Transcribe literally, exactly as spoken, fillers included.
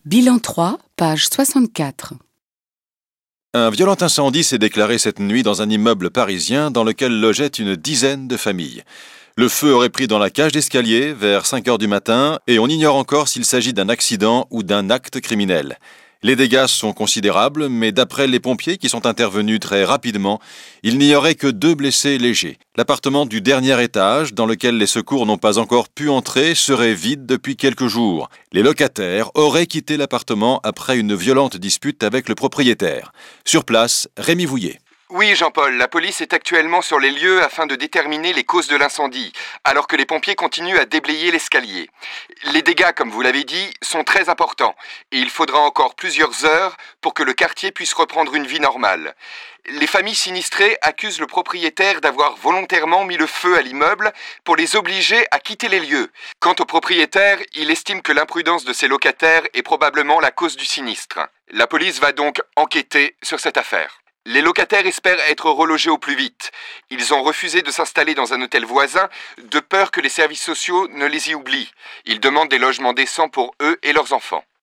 Bilan trois, page soixante-quatre. Un violent incendie s'est déclaré cette nuit dans un immeuble parisien dans lequel logeait une dizaine de familles. Le feu aurait pris dans la cage d'escalier vers cinq heures du matin et on ignore encore s'il s'agit d'un accident ou d'un acte criminel. Les dégâts sont considérables, mais d'après les pompiers qui sont intervenus très rapidement, il n'y aurait que deux blessés légers. L'appartement du dernier étage, dans lequel les secours n'ont pas encore pu entrer, serait vide depuis quelques jours. Les locataires auraient quitté l'appartement après une violente dispute avec le propriétaire. Sur place, Rémi Vouillet. Oui, Jean-Paul, la police est actuellement sur les lieux afin de déterminer les causes de l'incendie, alors que les pompiers continuent à déblayer l'escalier. Les dégâts, comme vous l'avez dit, sont très importants, et il faudra encore plusieurs heures pour que le quartier puisse reprendre une vie normale. Les familles sinistrées accusent le propriétaire d'avoir volontairement mis le feu à l'immeuble pour les obliger à quitter les lieux. Quant au propriétaire, il estime que l'imprudence de ses locataires est probablement la cause du sinistre. La police va donc enquêter sur cette affaire. Les locataires espèrent être relogés au plus vite. Ils ont refusé de s'installer dans un hôtel voisin de peur que les services sociaux ne les y oublient. Ils demandent des logements décents pour eux et leurs enfants.